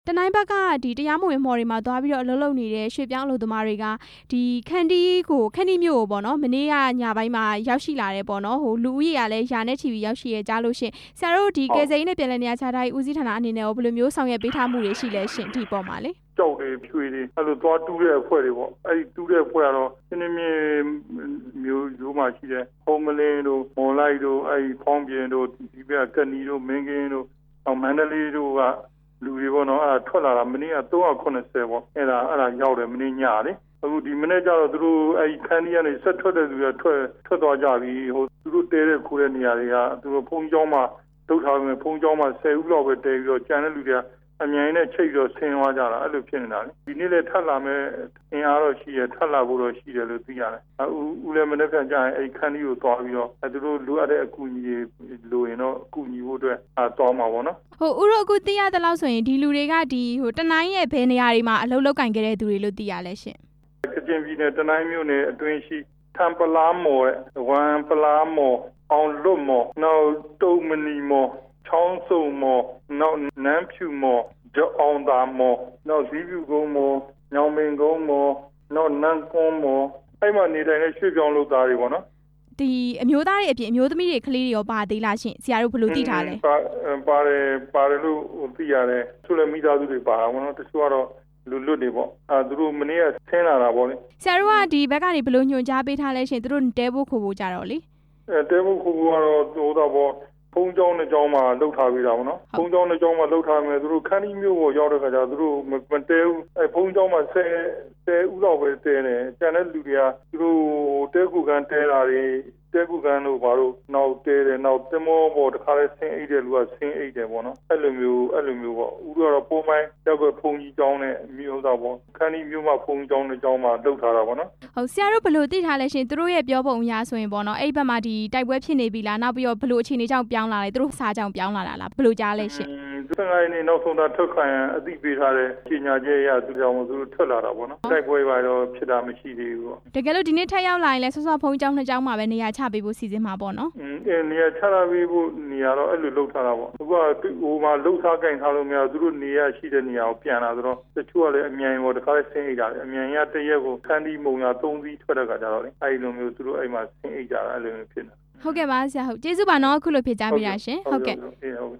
တနိုင်းဘက်ကတရားမဝင်မော်တွေမှာသွားပြီးတော့အလုပ်လုပ်နေတဲ့ရွှေပြောင်းအလုပ်သမားတွေကဒီခန္တီးမြို့ကိုပေါ့နော်မနေ့ကညပိုင်းမှာရောက်ရှိလာတယ်ပေါ့နော်လူဦးရေကလည်းရာနဲ့ချီပြီးရောက်ရှိရကြားလို့ရှင်ဆရာတို့ဒီကယ်ဆယ်ရေးနဲ့ပြည်လည်နေရာချထားရေးဦးစီးဌာနအနေနဲ့ဘယ်လိုမျိုးဆောင်ရွက်ပေးထားမှုတွေရှိလဲရှင်ဒီပေါ်မှာလေကြောက်တွေဖြွေတွေအဲ့လိုသွားတူးတဲ့အဖွဲ့တွေပေါ့အဲ့ဒီတူးတဲ့အဖွဲ့ကတော့ရှင်းနေမျိုးမှာရှိတဲ့ဟုံးမလင်းတို့မော်လိုက်တို့အဲ့ဒီဖောင်းပြင်းတို့ဒီဘက်ကနီတို့မင်းကင်းတို့မန္တလေးတို့ကလူတွေပေါ့နော်အဲ့ဒါထွက်လာတာမနေ့က380ပေါ့အဲ့ဒါရောက်တယ်မနေ့ညလေအခုဒီမနေ့ကျတော့သူတို့အဲ့ဒီခန်းကြီးကနေဆက်ထွက်တဲ့သူတွေထွက်သွားကြပြီသူတို့တဲတဲ့ခိုးတဲ့နေရာတွေကသူတို့ဖုံးကျောင်းမှာဒုတ်ထားမယ်ဖုံးကျောင်းမှာ10ဦးလောက်ပဲတဲပြီးတော့ကျန်တဲ့လူတွေကအမြိုင်နဲ့ချိတ်တော့ဆင်းသွားကြတာအဲ့လိုဖြစ်နေတာလေဒီနေ့လည်းထပ်လာမယ်အင်အားတော့ရှိရထပ်လာဖို့တော့ရှိတယ်လို့သိရတယ်ဦးလည်းမနေ့ကကြာရင်အဲ့ခန်းကြီးကိုသွားပြီးတော့သူတို့လိုအပ်တဲ့အကူအညီတွေလိုရင်တော့အကူအညီဖို့အတွက်သွားမှာပေါ့နော်ဦးတို့အခုသိရတဲ့လောက်ဆိုရင်ဒီလူတွေကဒီတနိုင်းရဲ့ဘယ်နေရာတွေမှာအလုပ်လုပ်ကင်ခဲ့တဲ့သူတွေလို့သိရလဲရှင်ကချင်ပြည်နယ်တနိုင်းမြို့နယ်အတွင်းရှိထံပလားမော်ဝမ်ပလားမော်အောင်လွတ်မော်နောက်တုံမနီမော်ချောင်းစုံမော်နောက်နန်းဖြူမော်ကျော်အောင်သာမော်နောက်ဇီးဖြူကုန်းမော်ညောင်ပင်ကုန်းမော်နောက်နန်းကွန်းမော်အဲ့မှာနေထိုင်တဲ့ရွှေပြောင်းလုပ်သားတွေပေါ့နော်ဒီအမျိုးသားတွေအပြင်အမျိုးသမီးတွေကလေးတွေရောပါသေးလားရှင်ဆရာတို့ဘယ်လိုသိထားလဲပါတယ်လို့သိရတယ်သူလည်းမိသားစုတွေပါတာပေါ့နော်တချို့ကတော့လွတ်နေပေါ့သူတို့မနေ့ကဆင်းလာတာပေါ့လေဆရာတို့ကဒီဘက်ကနေဘယ်လိုညွှန်ကြားပေးထားလဲရှင်သူတို့တဲဖို့ခိုးဖို့ကြတော့လေတဲဖို့ခိုးဖို့ကတော့ဟိုတော့ပေါ့ဖုံးကျောင်းနဲ့ကျောင်းမှာလှုပ်ထားပြီးတာပေါ့နော်ဖုံးကျောင်းနဲ့ကျောင်းမှာလှုပ်ထားမယ်သူတို့ခန်းကြီးမျိုးကိုရောက်တဲ့ခါကျသူတို့မတဲဘူးဖုံးကျောင်းမှာ10ဦးလောက်ပဲတဲတယ်ကျန်တဲ့လူတွေကသူတို့တဲကူကန်တဲတာတွေတဲကူကန်တို့ဘာလို့နောက်တဲတယ်နောက်တမောပေါ်တခါလဲဆင်းအိတ်တဲ့လူကဆင်းအိတ်တယ်ပေါ့နော်အဲ့လိုမျိုးပေါ့ဦးတော့ပုံမှန်ရောက်ပဲဖုံးကြီးကျောင်းနဲ့မျိုးတော့ပေါ့ခန်းကြီးမျိုးမှာဖုံးကျောင်းနဲ့ကျောင်းမှာလှုပ်ထားတာပေါ့နော်ဟုတ်ဆရာတို့ဘယ်လိုသိထားလဲရှင်သူတို့ရဲ့ပြောပုံအရဆိုရင်ပေါ့နော်အဲ့ဘက်မှာဒီတိုက်ပွဲဖြစ်နေပြီလားနောက်ပြီးတော့ဘယ်လိုအခြေအနေကြောင့်ပြောင်းလာလဲသူတို့စားကြောင့်ပြောင်းလာတာလားဘယ်လိုကြားလဲရှင်သူငိုင်းနေနောက်ဆုံးတာထွက်ခိုင်းအသိပေးထားတဲ့ပညာကျအရသူကြောင့်သူတို့ထွက်လာတာပေါ့နော်တိုက်ပွဲပါတော့ဖြစ်တာမရှိသေးဘူးပေါ့တကယ်လို့ဒီနေ့ထပ်ရောက်လာရင်လဲဆော့ဖုံးကျောင်းနှစ်ကျောင်းမှာပဲနေရာချပေးဖို့စီစဉ်မှာပေါ့နော်နေရာချထားပေးဖို့နေရာတော့အဲ့လိုလုပ်ထားတာပေါ့အခုကဟိုမှာလှုပ်ထားကင်ထားလို့မရသူတို့နေရာရှိတဲ့နေရာကိုပြန်လာဆိုတော့တချို့ကလည်းအမြန်ပေါ်တခါလဲဆင်းအိတ်တာလေအမြန်ရတရက်ကိုခန်းဒီမုံရ3စီးထွက်တဲ့ခါကျတော့လေအဲ့လိုမျိုးသူတို့အဲ့မှာဆင်းအိတ်ကြတာအဲ့လိုမျိုးဖြစ်နေတာဟုတ်ကဲ့ပါဆရာဟုတ်ကျေးဇူးပါနော်အခုလိုဖြေကြားပေးတာရှင်ဟုတ်ကဲ့